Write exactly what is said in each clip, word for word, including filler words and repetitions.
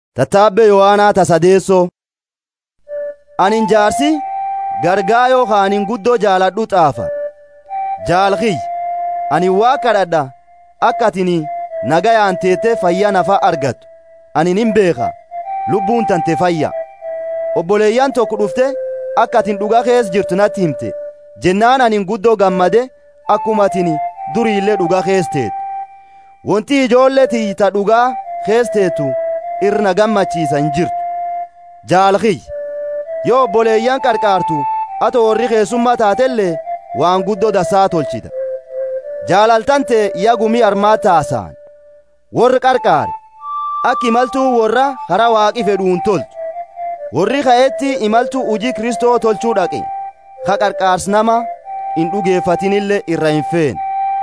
Tattaabbe Yohaanaa tasadeessoo. Anin jaarsi gargaayoo haanin guddoo jaaladhu xaafa. Jaalkiyy ani waa kadhadha akka atini nagayaan teete fayya nafa argattu. Ani nin beeka lubbuun tante fayya. Obboleeyyan tokko dhufte akka atin dhugaa keessa jirtu natti himte. Jennaan anin guddoo gammade akkuma atini duriillee dhugaa keessa teetu. Wanti ijoollee tiyyita dhugaa keessa teetu irna gammachiisa hin jirtu. Jaalkiyy yoo obboleeyyan qarqaartu ato warri keessummaa taatellee waan guddoo dasaa tolchita. Jaalaltante yagumii armaa taasaan warri qarqaare akka imaltuu warra karaa waaqi fedhuun tolchu. Warri ka'etti imaltuu hojii Kristoo tolchuu dhaqe ka qarqaarsi nama hin dhugeeffatinillee irra hin feene.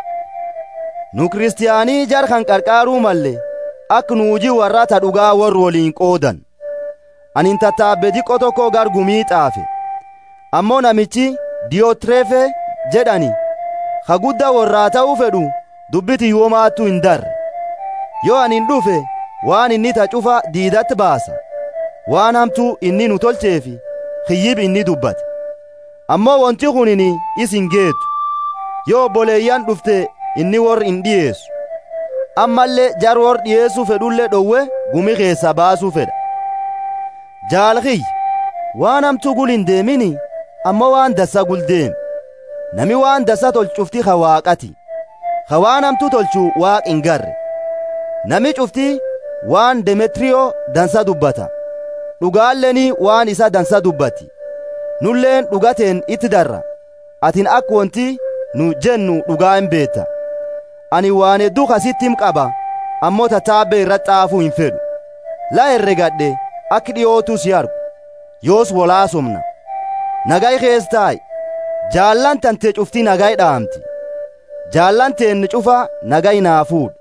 Nu kiristiyaanii jar kan qarqaaruu malle akka nu hojii warra ta dhugaa warri waliin qoodan. Anin tattaabbe diqqoo tokko gargumii xaafe. Ammoo namichi Diyotrefe jedhani ka guddaa warraa ta'uu fedhu dubbiti yoomaattu hin darre. Yoo anin dhufe waan inni ta cufa diidatti baasa. Waan hamtuu inni nu tolcheefi kiyyib inni dubbate. Ammoo wanti kunini isin geetu. Yoo obboleeyyan dhufte inni warri hin dhiyeessu. Ammallee jar warri dhiyeessuu fedhullee dhowwe gumi keessa baasuu fedha. Jaalkiyy waan hamtuu gul hin deemini ammoo waan dassa gul deemi. Nami waan dassa tolchufti ka waaqati. Ka waan hamtuu tolchu waaq hin garre. Nami cufti waan Demetriyoo dansa dubbata. Dhugaalleen waan isa dansa dubbatti. Nulleen dhugateen itti darra. Atin akka wanti nu jennu dhugaa hin beetta. Ani waan hedduu kasittim qaba ammoo tattaabbe irratti xaafuu hin fedhu. La herregadhe akka dhiyootu si argu. Yoos walaasomna. Nagay keessa taa'i. Jaallan tante cufti nagay dhaamti. Jaallan teenni cufa nagay naa fuudhu.